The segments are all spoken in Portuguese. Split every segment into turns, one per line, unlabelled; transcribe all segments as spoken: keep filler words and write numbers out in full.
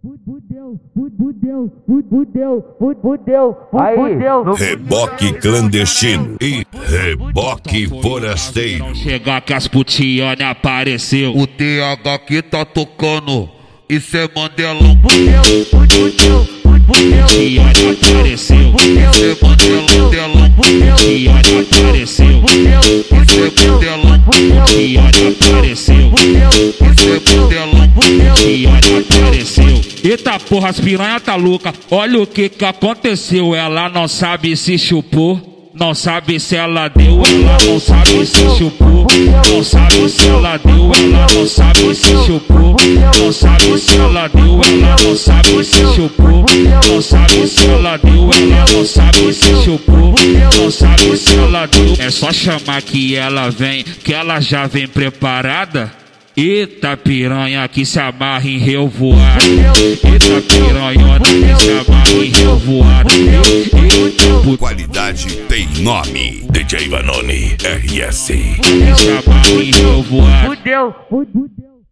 Fudeu, fudeu, fudeu, fudeu, fudeu.
Reboque clandestino e reboque forasteiro.
Chegar que as putiane apareceu.
O T H que tá tocando, isso é Mandelão.
Fudeu, fudeu, fudeu.
Putiane apareceu.
Isso é Mandelão, Delão.
Putiane apareceu.
Isso é Mandelão.
Putiane apareceu.
Isso é Mandelão.
Putiane apareceu. Eita porra, as piranha tá louca. Olha o que que aconteceu. Ela não sabe se chupou, não sabe se ela deu, ela não sabe se chupou, não sabe se ela deu, ela não sabe se chupou, não sabe se ela deu, ela não sabe se chupou, não sabe se ela deu, ela não sabe se chupou, não sabe se ela deu. É só chamar que ela vem, que ela já vem preparada. Eita piranha que se amarra em revoada. Eita piranhona que se amarra em revoada. Eita
Qualidade tem nome. D J Vanoni R S.
que se amarra em revoada.
Fudeu, fudeu,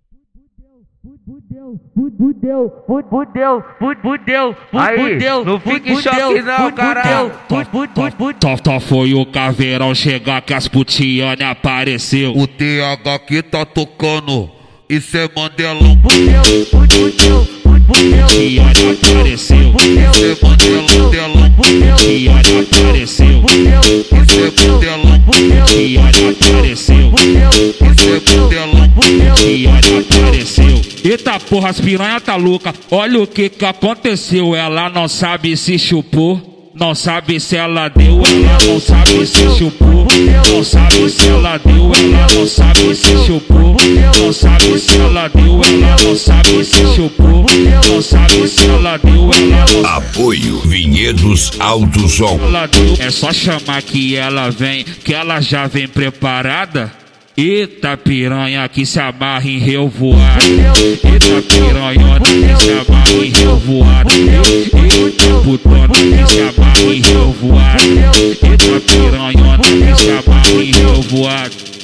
fudeu, fudeu, fudeu,
Aí, não fica em choque não, caralho.
Tó, tó foi o caveirão chegar que as putiane apareceu.
O T H que tá tocando, isso é Mandelão.
fudeu, fudeu, fudeu.
Putiane apareceu.
Isso é Mandelão, Delão.
Putiane apareceu.
Isso é Mandelão.
Putiane apareceu.
Isso é Mandelão.
Putiane apareceu. Eita porra, as piranha tá louca. Olha o que que aconteceu. Ela não sabe se chupou, não sabe se ela deu, ela não sabe se chupou, não sabe se ela deu, ela não sabe se chupou, não sabe se ela deu, ela não sabe se chupou, não sabe se ela deu, ela não
Apoio Vinhedos Alto Som.
ela deu. É só chamar que ela vem, que ela já vem preparada. Eita piranha que se amarra em revoada. Eita piranhona que se amarra em revoada. Eita putona que se amarra em revoada. Eita piranhona que se amarra em revoada.